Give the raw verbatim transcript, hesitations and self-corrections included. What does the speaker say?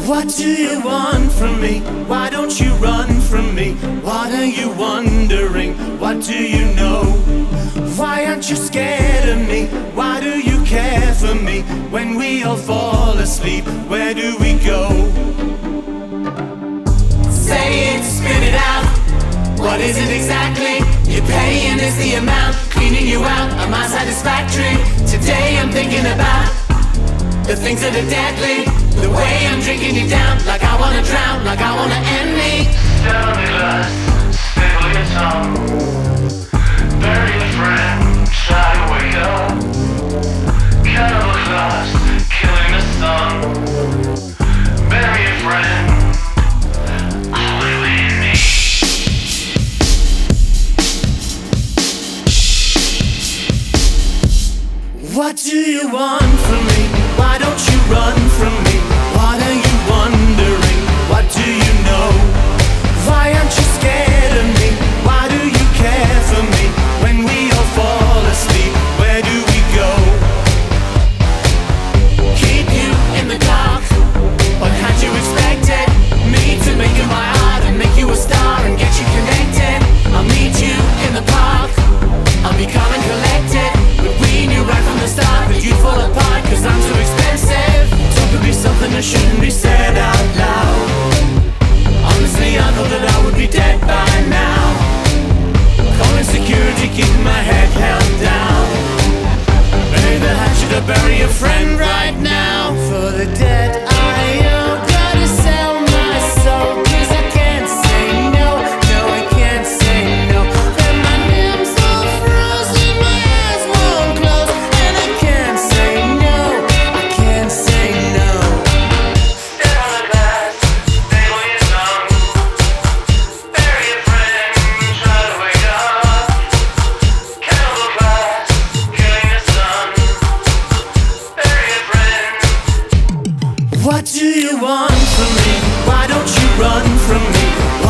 What do you want from me? Why don't you run from me? What are you wondering? What do you know? Why aren't you scared of me? Why do you care for me? When we all fall asleep, where do we go? Say it, spit it out. What is it exactly? You're paying is the amount. Cleaning you out, am I satisfactory? Today I'm thinking about the things that are deadly. The way I'm drinking you down, like I wanna drown, like I wanna end me. Down the glass, stable your tongue. Bury a friend, try to wake up. Cannibal class, killing the sun. Bury a friend, all you in me. What do you want from me? Why don't you run from me? What are you wondering? What do you know? Why aren't you scared of me? Why do you care for me? When we all fall asleep, where do we go? Keep you in the dark. What had you expected? Me to make you my art and make you a star and get you connected. I'll meet you in the park. I'll be calm and collected. But we knew right from the start that you'd fall apart, cause I'm too expensive. Talk could be something that shouldn't be said out loud. Honestly, I thought that I would be dead by now. Calling security, keeping my head held down. Bury the hatchet or bury a friend right now. For the dead I owe, gotta sell my soul, cause I can't say no, no I can't say no. And my limbs all frozen, my eyes won't close, and I can't say no, I can't say no. Step on the glass, stable your tongue. Bury a friend, try to wake up. Cannibal class, killing the sun. Bury a friend. What do you want from me? Why don't you run from me?